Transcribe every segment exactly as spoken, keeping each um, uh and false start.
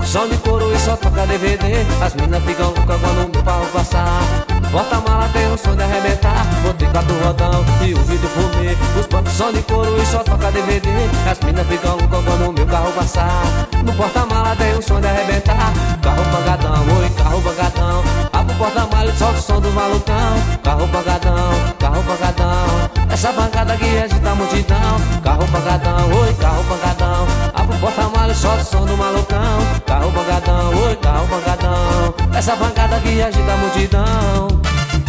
som de couro e só toca D V D. As minas ficam loucas quando o meu carro passar. Porta-mala tem um som de arrebentar. Botei quatro rodão e o vidro fumê. Os bancos são de couro e só toca D V D. As minas ficam loucas quando o meu carro passar. No porta-mala tem um som de arrebentar. Carro pancadão, oi, carro pancadão. Abre o porta-mala e solta o som do malucão. Carro pancadão, carro pancadão. Essa pancada que agita a multidão. Carro pancadão, oi, carro pancadão. Abre o porta-mala e solta o som do malucão. Carro pancadão, oi, carro pancadão. Essa pancada que agita a multidão.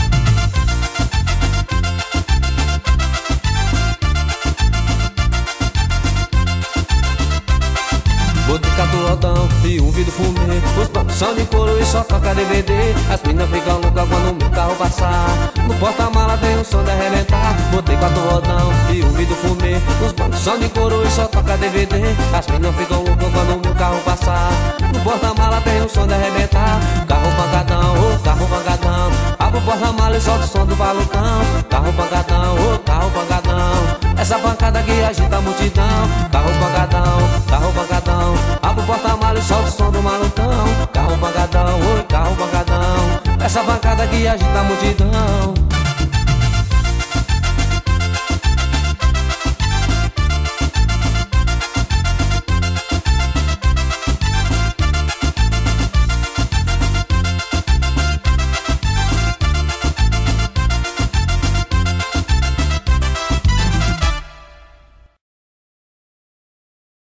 Botei quatro rodão e um vidro fumê. Os bancos são de couro e só toca D V D. As minas ficam loucas quando o meu carro passar. No porta-mala tem um som de arrebentar. Botei quatro rodão e um vidro fumê. Os bancos são de couro e só toca D V D. As minas ficam loucas quando o meu carro passar. No porta-mala tem um som de arrebentar. Carro pancadão, oh, carro pancadão. Abre o porta-mala e solta o som do balucão. Carro pancadão, oh, carro pancadão. Essa pancada que agita a multidão. Carro pancadão, carro pancadão. Abre o porta-mala e solta o som do malucão. Carro pancadão, oi, carro pancadão. Essa pancada que agita a multidão.